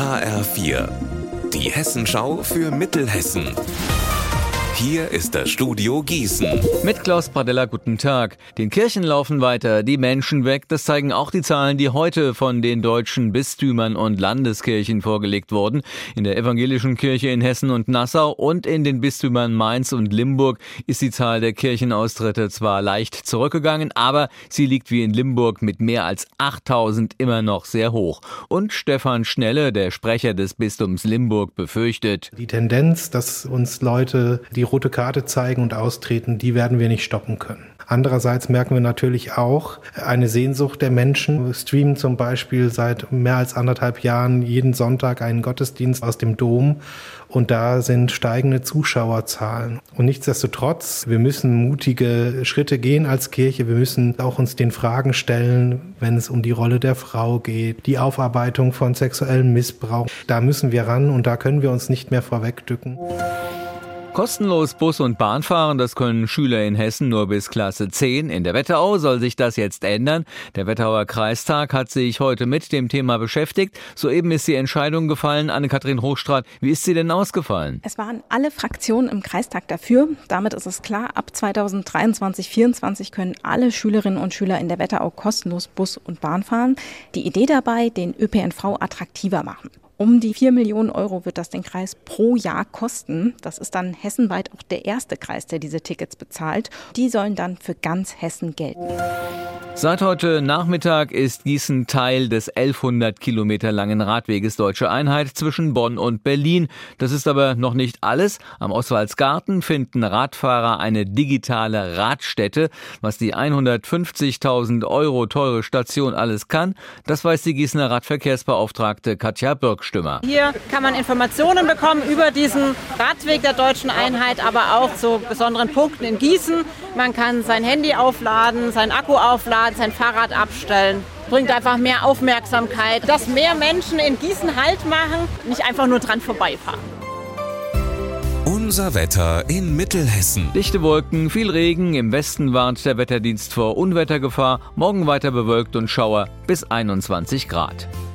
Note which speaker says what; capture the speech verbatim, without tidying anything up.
Speaker 1: H R vier, die Hessenschau für Mittelhessen. Hier ist das Studio Gießen.
Speaker 2: Mit Klaus Pradella, guten Tag. Den Kirchen laufen weiter, die Menschen weg. Das zeigen auch die Zahlen, die heute von den deutschen Bistümern und Landeskirchen vorgelegt wurden. In der evangelischen Kirche in Hessen und Nassau und in den Bistümern Mainz und Limburg ist die Zahl der Kirchenaustritte zwar leicht zurückgegangen, aber sie liegt wie in Limburg mit mehr als achttausend immer noch sehr hoch. Und Stefan Schnelle, der Sprecher des Bistums Limburg, befürchtet:
Speaker 3: Die Tendenz, dass uns Leute die rote Karte zeigen und austreten, die werden wir nicht stoppen können. Andererseits merken wir natürlich auch eine Sehnsucht der Menschen. Wir streamen zum Beispiel seit mehr als anderthalb Jahren jeden Sonntag einen Gottesdienst aus dem Dom und da sind steigende Zuschauerzahlen. Und nichtsdestotrotz, wir müssen mutige Schritte gehen als Kirche. Wir müssen auch uns den Fragen stellen, wenn es um die Rolle der Frau geht, die Aufarbeitung von sexuellem Missbrauch. Da müssen wir ran und da können wir uns nicht mehr vorwegdücken.
Speaker 2: Kostenlos Bus- und Bahn fahren, das können Schüler in Hessen nur bis Klasse zehn. In der Wetterau soll sich das jetzt ändern. Der Wetterauer Kreistag hat sich heute mit dem Thema beschäftigt. Soeben ist die Entscheidung gefallen. Anne-Kathrin Hochstrat, wie ist sie denn ausgefallen?
Speaker 4: Es waren alle Fraktionen im Kreistag dafür. Damit ist es klar, ab zweitausenddreiundzwanzig vierundzwanzig können alle Schülerinnen und Schüler in der Wetterau kostenlos Bus und Bahn fahren. Die Idee dabei, den Ö P N V attraktiver machen. Um die vier Millionen Euro wird das den Kreis pro Jahr kosten. Das ist dann hessenweit auch der erste Kreis, der diese Tickets bezahlt. Die sollen dann für ganz Hessen gelten.
Speaker 2: Seit heute Nachmittag ist Gießen Teil des elfhundert Kilometer langen Radweges Deutsche Einheit zwischen Bonn und Berlin. Das ist aber noch nicht alles. Am Oswaldsgarten finden Radfahrer eine digitale Radstätte. Was die hundertfünfzigtausend Euro teure Station alles kann, das weiß die Gießener Radverkehrsbeauftragte Katja Birkstimmer.
Speaker 5: Hier kann man Informationen bekommen über diesen Radweg der Deutschen Einheit, aber auch zu besonderen Punkten in Gießen. Man kann sein Handy aufladen, sein Akku aufladen, sein Fahrrad abstellen. Bringt einfach mehr Aufmerksamkeit, dass mehr Menschen in Gießen Halt machen, nicht einfach nur dran vorbeifahren.
Speaker 1: Unser Wetter in Mittelhessen.
Speaker 2: Dichte Wolken, viel Regen. Im Westen warnt der Wetterdienst vor Unwettergefahr. Morgen weiter bewölkt und Schauer bis einundzwanzig Grad.